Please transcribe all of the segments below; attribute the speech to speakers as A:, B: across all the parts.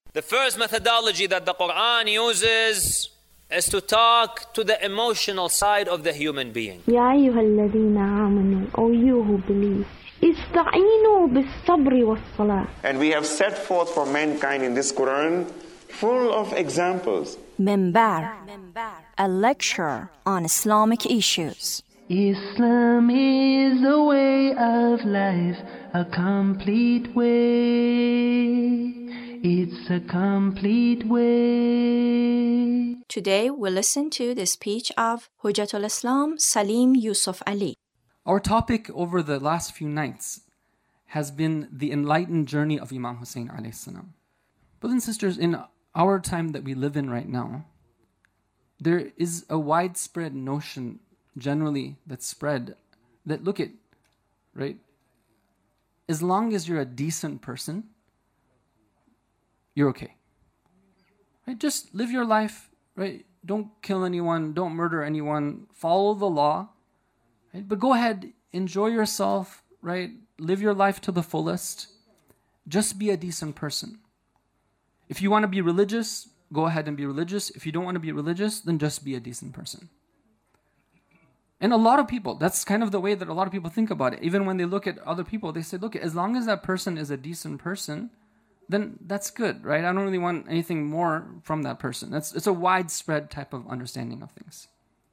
A: The first methodology that the Quran uses is to talk to the emotional side of the human being.
B: يا أيها الذين آمنوا, O you who believe, استعينوا بالصبر والصلاة.
C: And we have set forth for mankind in this Quran full of examples.
D: Minbar, a lecture on Islamic issues.
E: Islam is a way of life, a complete way. It's a complete way.
D: Today we listen to the speech of Hujjatul Islam Salim Yusuf Ali.
F: Our topic over the last few nights has been the enlightened journey of Imam Hussein alayhi salam. Brothers and sisters, in our time that we live in right now, there is a widespread notion generally that's spread that, look at, right, as long as you're a decent person, you're okay. Right? Just live your life, right? Don't kill anyone, don't murder anyone, follow the law, right? But go ahead, enjoy yourself, right? Live your life to the fullest. Just be a decent person. If you want to be religious, go ahead and be religious. If you don't want to be religious, then just be a decent person. And a lot of people, that's kind of the way that a lot of people think about it. Even when they look at other people, they say, look, as long as that person is a decent person, then that's good, right? I don't really want anything more from that person. It's a widespread type of understanding of things.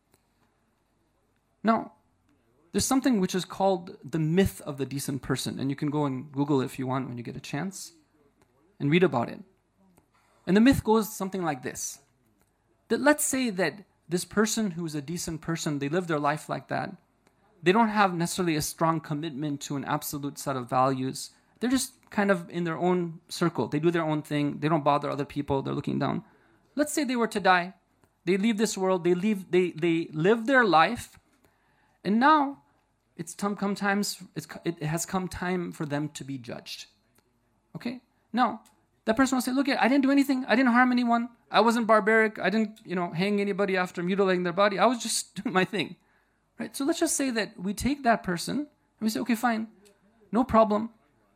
F: Now, there's something which is called the myth of the decent person, and you can go and Google it if you want when you get a chance and read about it. And the myth goes something like this, that let's say that this person who is a decent person, they live their life like that. They don't have necessarily a strong commitment to an absolute set of values. They're just kind of in their own circle. They do their own thing. They don't bother other people. They're looking down. Let's say they were to die. They leave this world. They live their life. And now it has come time for them to be judged. Okay? Now, that person will say, look, I didn't do anything. I didn't harm anyone. I wasn't barbaric. I didn't, hang anybody after mutilating their body. I was just doing my thing. Right? So let's just say that we take that person and we say, okay, fine. No problem.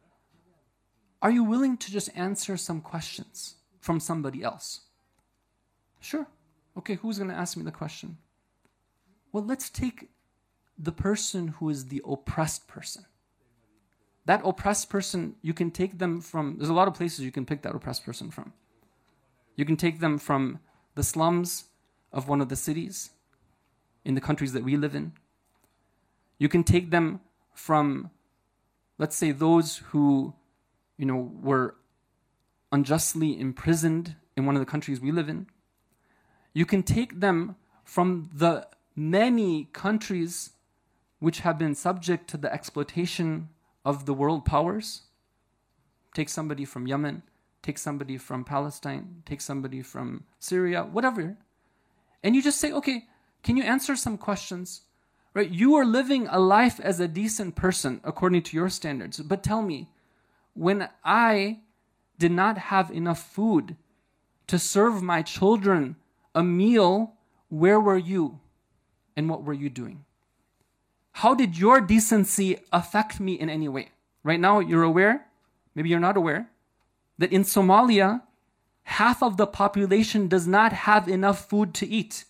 F: Are you willing to just answer some questions from somebody else? Sure. Okay, who's going to ask me the question? Well, let's take the person who is the oppressed person. That oppressed person, you can take them from, there's a lot of places you can pick that oppressed person from. You can take them from the slums of one of the cities in the countries that we live in. You can take them from, let's say, those who were unjustly imprisoned in one of the countries we live in. You can take them from the many countries which have been subject to the exploitation of the world powers. Take somebody from Yemen, take somebody from Palestine, take somebody from Syria, whatever. And you just say, okay, can you answer some questions? Right? You are living a life as a decent person according to your standards. But tell me, when I did not have enough food to serve my children a meal, where were you? And what were you doing? How did your decency affect me in any way? Right now, you're aware, maybe you're not aware, that in Somalia, half of the population does not have enough food to eat.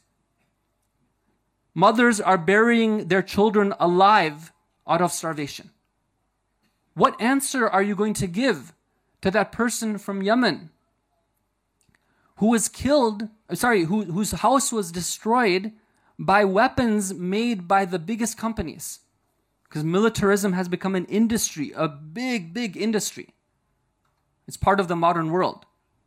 F: Mothers are burying their children alive out of starvation. What answer are you going to give to that person from Yemen who was killed, whose house was destroyed by weapons made by the biggest companies? Because militarism has become an industry, a big, big industry. It's part of the modern world.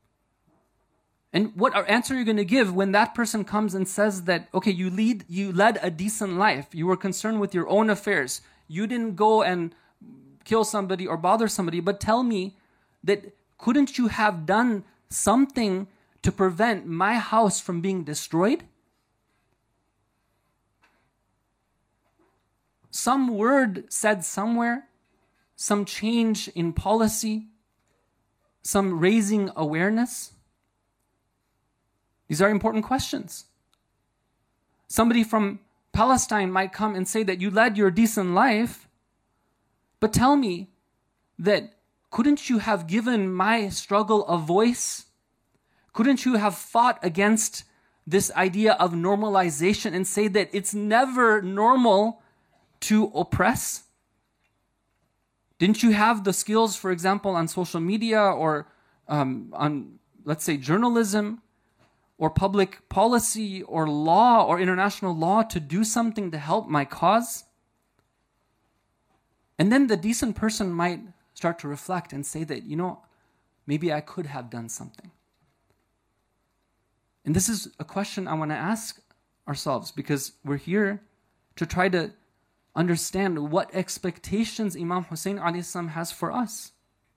F: And what answer are you going to give when that person comes and says that, okay, you led a decent life. You were concerned with your own affairs. You didn't go and kill somebody or bother somebody, but tell me that couldn't you have done something to prevent my house from being destroyed? Some word said somewhere, some change in policy, some raising awareness. These are important questions. Somebody from Palestine might come and say that you led your decent life, but tell me that couldn't you have given my struggle a voice Couldn't you have fought against this idea of normalization and say that it's never normal to oppress? Didn't you have the skills, for example, on social media or on, let's say, journalism or public policy or law or international law to do something to help my cause? And then the decent person might start to reflect and say that, maybe I could have done something. And this is a question I want to ask ourselves, because we're here to try to understand what expectations Imam Hussein alayhi salam has for us.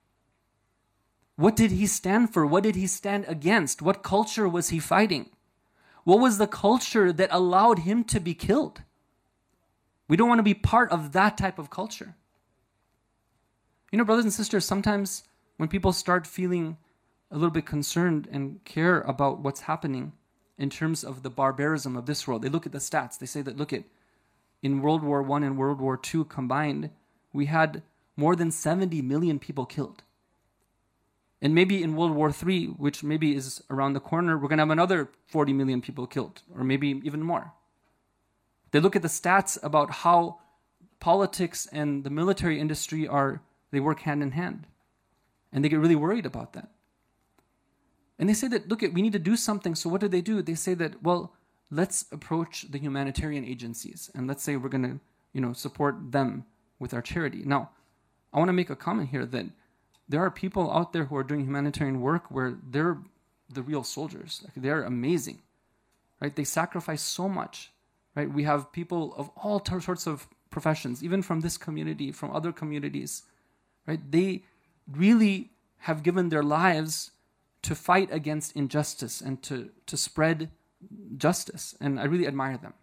F: What did he stand for? What did he stand against? What culture was he fighting? What was the culture that allowed him to be killed? We don't want to be part of that type of culture. Brothers and sisters, sometimes when people start feeling a little bit concerned and care about what's happening in terms of the barbarism of this world, they look at the stats. They say that, in World War I and World War II combined, we had more than 70 million people killed. And maybe in World War III, which maybe is around the corner, we're going to have another 40 million people killed, or maybe even more. They look at the stats about how politics and the military industry they work hand in hand. And they get really worried about that. And they say that, we need to do something. So what do? They say that, let's approach the humanitarian agencies. And let's say we're going to, support them with our charity. Now, I want to make a comment here that there are people out there who are doing humanitarian work where they're the real soldiers. They're amazing, right? They sacrifice so much, right? We have people of all sorts of professions, even from this community, from other communities, right? They really have given their lives to fight against injustice and to spread justice. And I really admire them.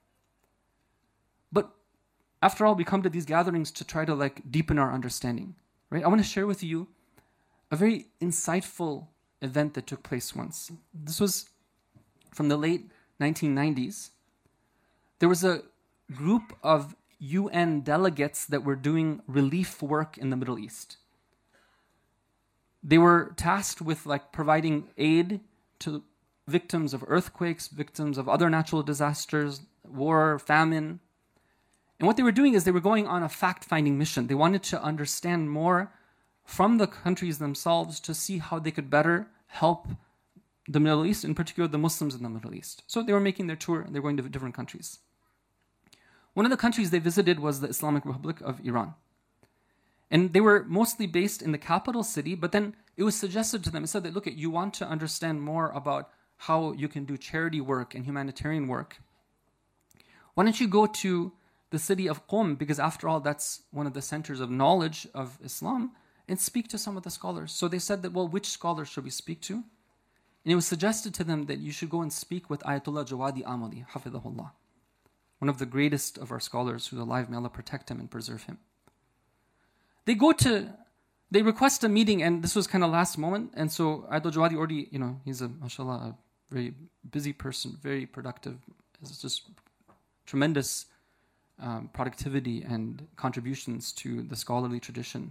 F: But after all, we come to these gatherings to try to deepen our understanding, right? I want to share with you a very insightful event that took place once. This was from the late 1990s. There was a group of UN delegates that were doing relief work in the Middle East. They were tasked with providing aid to victims of earthquakes, victims of other natural disasters, war, famine. And what they were doing is they were going on a fact-finding mission. They wanted to understand more from the countries themselves to see how they could better help the Middle East, in particular the Muslims in the Middle East. So they were making their tour, and they were going to different countries. One of the countries they visited was the Islamic Republic of Iran. And they were mostly based in the capital city, but then it was suggested to them, it said that, you want to understand more about how you can do charity work and humanitarian work. Why don't you go to the city of Qom, because after all, that's one of the centers of knowledge of Islam, and speak to some of the scholars. So they said that, which scholars should we speak to? And it was suggested to them that you should go and speak with Ayatollah Jawadi Amali, Hafidhahullah, one of the greatest of our scholars who's alive. May Allah protect him and preserve him. They request a meeting, and this was kind of last moment. And so Ayatollah Jawadi already, he's mashallah, a very busy person, very productive. It's just tremendous productivity and contributions to the scholarly tradition.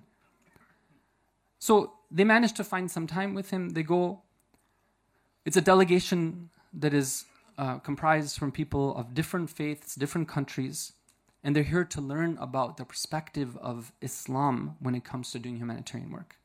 F: So they managed to find some time with him. They go. It's a delegation that is comprised from people of different faiths, different countries, and they're here to learn about the perspective of Islam when it comes to doing humanitarian work.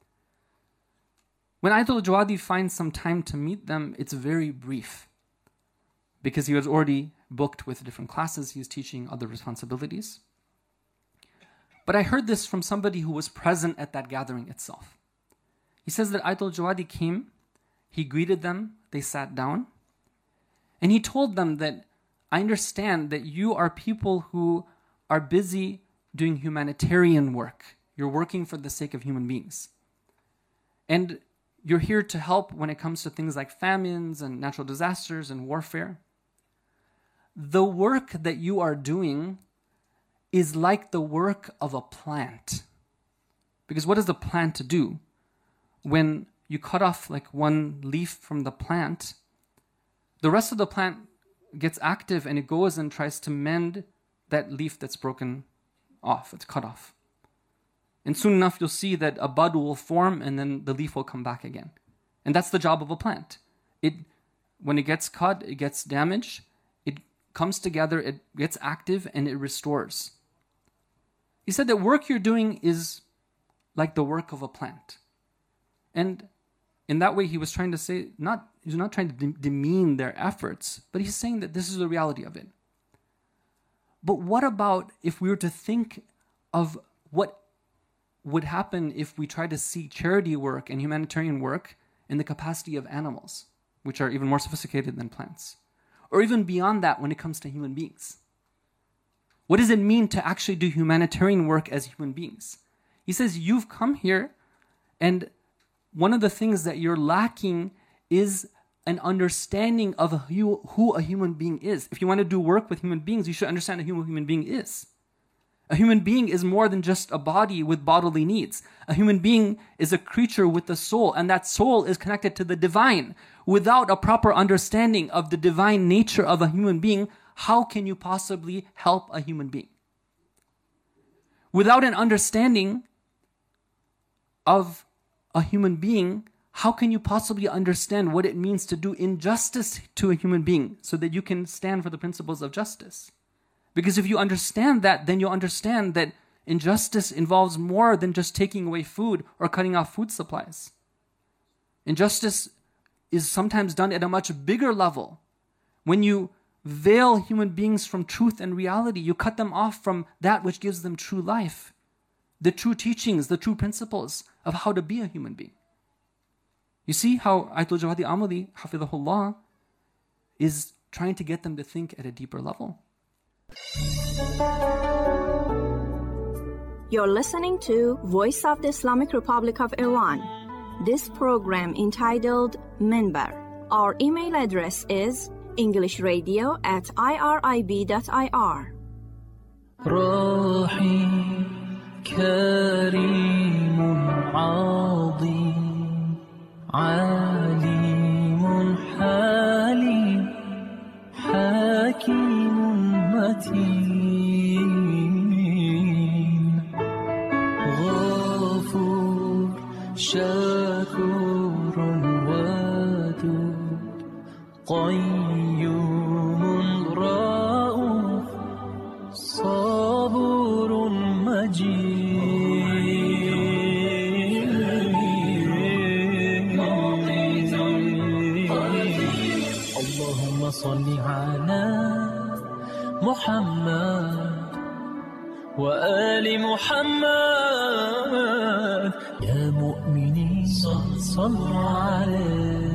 F: When Ayatollah Jawadi finds some time to meet them, it's very brief, because he was already booked with different classes. He was teaching other responsibilities. But I heard this from somebody who was present at that gathering itself. He says that Ayatollah Jawadi came, he greeted them, they sat down, and he told them that, I understand that you are people who are busy doing humanitarian work. You're working for the sake of human beings. And you're here to help when it comes to things like famines and natural disasters and warfare. The work that you are doing is like the work of a plant. Because what does the plant do? When you cut off one leaf from the plant, the rest of the plant gets active and it goes and tries to mend that leaf that's broken off, it's cut off. And soon enough you'll see that a bud will form and then the leaf will come back again. And that's the job of a plant. when it gets cut, it gets damaged, it comes together, it gets active, and it restores. He said that work you're doing is like the work of a plant. And in that way, he was trying to say, he's not trying to demean their efforts, but he's saying that this is the reality of it. But what about if we were to think of what would happen if we tried to see charity work and humanitarian work in the capacity of animals, which are even more sophisticated than plants, or even beyond that when it comes to human beings? What does it mean to actually do humanitarian work as human beings? He says, you've come here, and one of the things that you're lacking is an understanding of who a human being is. If you want to do work with human beings, you should understand who a human being is. A human being is more than just a body with bodily needs. A human being is a creature with a soul, and that soul is connected to the divine. Without a proper understanding of the divine nature of a human being, how can you possibly help a human being? Without an understanding of a human being, how can you possibly understand what it means to do injustice to a human being so that you can stand for the principles of justice? Because if you understand that, then you'll understand that injustice involves more than just taking away food or cutting off food supplies. Injustice is sometimes done at a much bigger level. When you veil human beings from truth and reality, you cut them off from that which gives them true life, the true teachings, the true principles of how to be a human being. You see how Ayatul Jawadi Amali, Hafidhahullah, is trying to get them to think at a deeper level.
D: You're listening to Voice of the Islamic Republic of Iran. This program entitled Minbar. Our email address is englishradio@irib.ir.
E: رحيم كريم عظيم عليم حليم حكيم متين غفور شكور ودود قيوم رؤوف صبور مجيد اللهم صل على محمد وآل محمد يا مؤمنين صلوا عليه